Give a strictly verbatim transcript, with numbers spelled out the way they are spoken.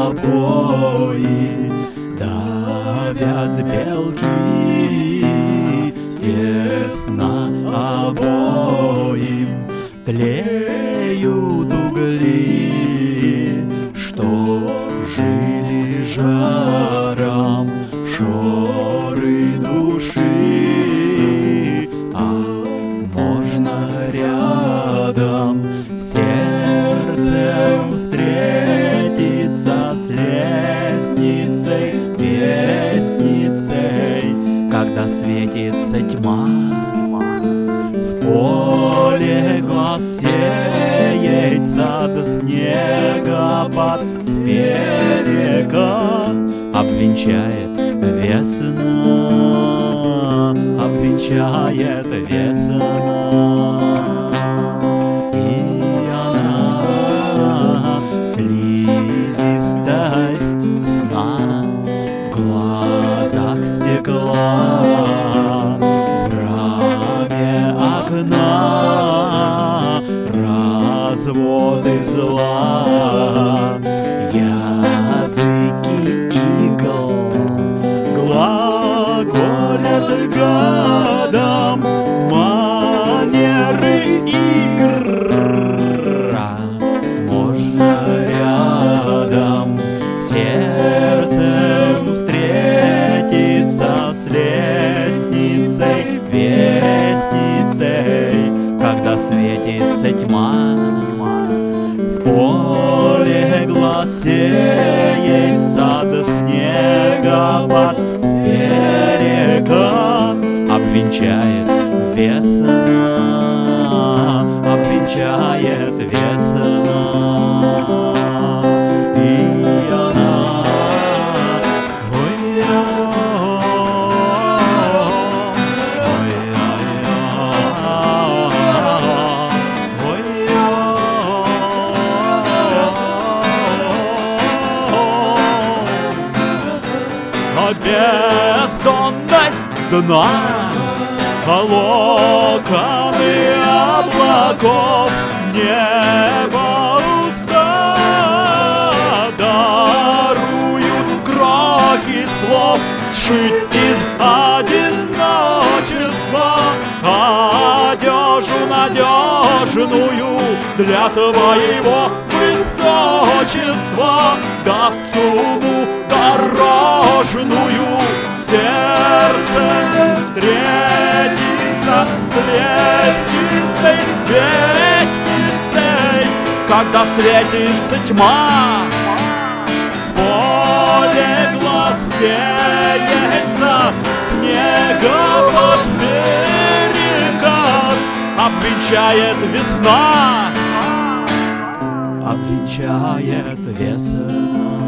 обои, давят белки, тесно обоим, тлеют угли, что жили жаром шоры души. А можно рядом сердцем встретиться с лестницей, вестницей, когда светится тьма. В поле глаз сеется до снегопад, в перекат обвенчает весна, обвенчает весна. И она, слизистость сна в глазах стекла, в раме окна, разводы зла, языки игл глаголят гадом, манеры игр. Можно рядом сердцем встретиться с лестницей, вестницей, когда светится тьма. В поле глаз сеется до снегопад, в перекат обвенчает весна, обвенчает весна. И она, ой-ой, бездонность дна, локоны облаков, небо уста даруют крохи слов, сшить из одиночества одежу надежную для твоего высочества, да сумму дорожную. Сердце встретится с лестницей, вестницей, когда светится тьма. В поле глаз сеется снегопад, в перекат обвенчает весна, обвенчает весна.